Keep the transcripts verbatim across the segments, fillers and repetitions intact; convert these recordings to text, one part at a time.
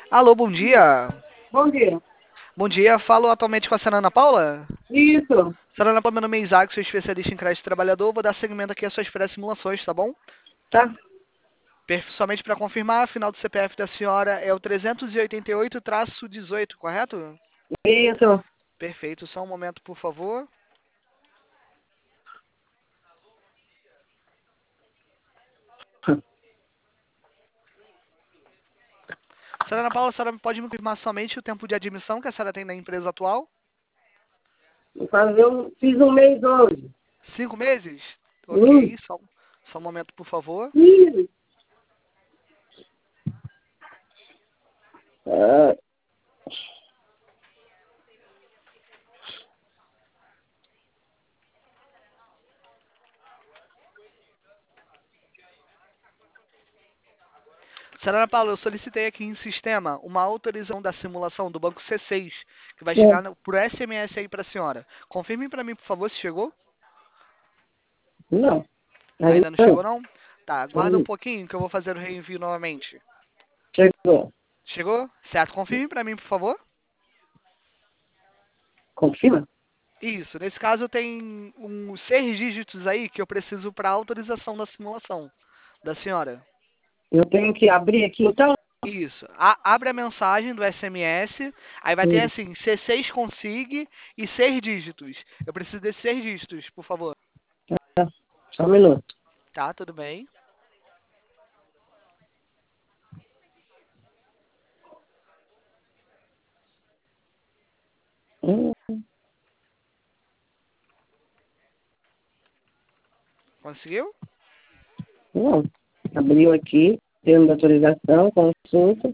Alô, bom dia. Bom dia. Bom dia, falo atualmente com a senhora Ana Paula. Isso, Senhora Ana Paula, meu nome é Isaac, sou especialista em crédito trabalhador. Vou dar seguimento aqui às suas pré-simulações, tá bom? tá? Per- Somente para confirmar, final do C P F da senhora é o trezentos e oitenta e oito dezoito, correto? Isso. Perfeito, só um momento, por favor. Senhora Ana Paula, a senhora pode me confirmar somente o tempo de admissão que a senhora tem na empresa atual? Vou fazer um, fiz um mês hoje. Cinco meses? Hum. Ok, só, só um momento, por favor. Ih, ah, Senhora Ana Paula, eu solicitei aqui em sistema uma autorização da simulação do banco C seis, que vai é, chegar no- por S M S aí para a senhora. Confirme para mim, por favor, se chegou. não. Aí Ainda não chegou, não. não? Tá, aguarda um Hum, pouquinho que eu vou fazer o reenvio novamente. chegou. Chegou? Certo, confirme para mim, por favor. Confirma? Isso, nesse caso tem uns seis dígitos aí que eu preciso para autorização da simulação da senhora. Eu tenho que abrir aqui então? Isso. A- abre a mensagem do S M S, aí vai ter Hum, assim, C seis consigne e seis dígitos. Eu preciso desses seis dígitos, por favor. tá. Só um minuto. Tá, tudo bem. Hum, Conseguiu? não. Abriu aqui, termo de autorização, consulta.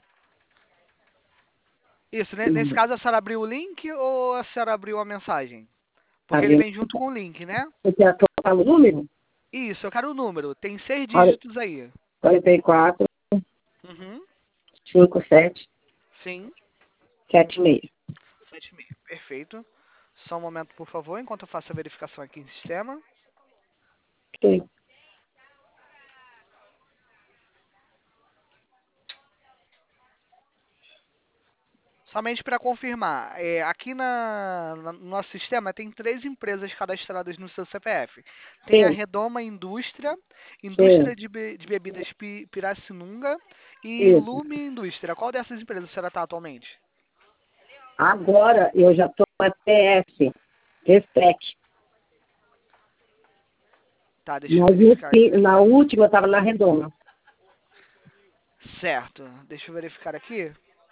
Isso, ne- nesse Hum, caso a senhora abriu o link ou a senhora abriu a mensagem? Porque ele abriu. vem junto com o link, né? Você quer que eu fale o número? Isso, eu quero o número. Tem seis Olha, dígitos aí. quarenta e quatro, Uhum. cinquenta e sete, Sim. setenta e seis. Sete e meio. Perfeito. Só um momento, por favor, enquanto eu faço a verificação aqui em sistema. Ok. Somente para confirmar, é, aqui na, na- no nosso sistema tem três empresas cadastradas no seu C P F. Tem a Sim, Redoma Indústria, sim. Indústria de, Be- de Bebidas Pi- Pirassununga e Isso. Lume Indústria. Qual dessas empresas a senhora está atualmente? Agora eu já estou na T S, T-Spec. Tá, deixa eu Mas verificar ulti- aqui. na última eu estava na Redoma. Certo, deixa eu verificar aqui.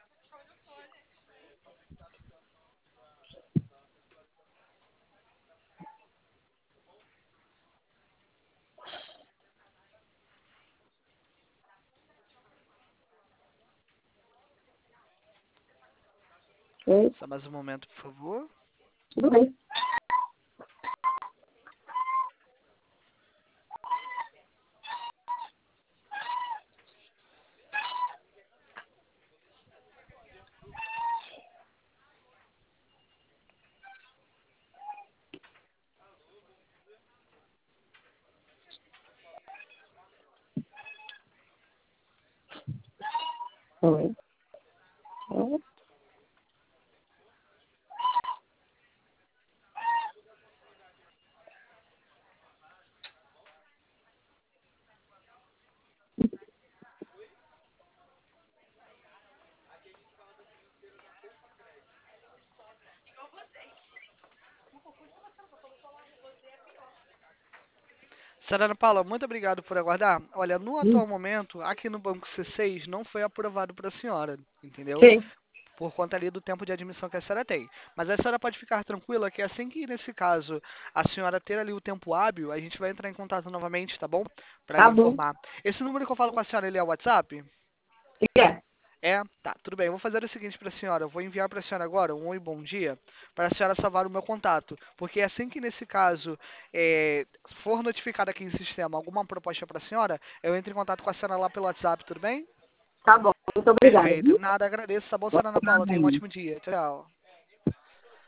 Ok? Só mais um momento, por favor. Tudo bem. Oi. Oi. Senhora Ana Paula, muito obrigado por aguardar. Olha, no Hum, atual momento, aqui no Banco C seis não foi aprovado para a senhora, entendeu? ok. Por conta ali do tempo de admissão que a senhora tem. Mas a senhora pode ficar tranquila que assim que, nesse caso, a senhora ter ali o tempo hábil, a gente vai entrar em contato novamente, tá bom? Para lhe Tá bom. informar. Esse número que eu falo com a senhora, ele é o WhatsApp? É. É? Tá, tudo bem. Eu vou fazer o seguinte para a senhora. Eu vou enviar para a senhora agora um oi, bom dia, para a senhora salvar o meu contato. Porque assim que, nesse caso, é, for notificado aqui em sistema alguma proposta para a senhora, eu entro em contato com a senhora lá pelo WhatsApp, tudo bem? Tá bom. Muito obrigada. Perfeito. Viu? Nada, agradeço. Tá bom, Boa senhora Ana Paula. tarde Tenha um aí. ótimo dia. Tchau.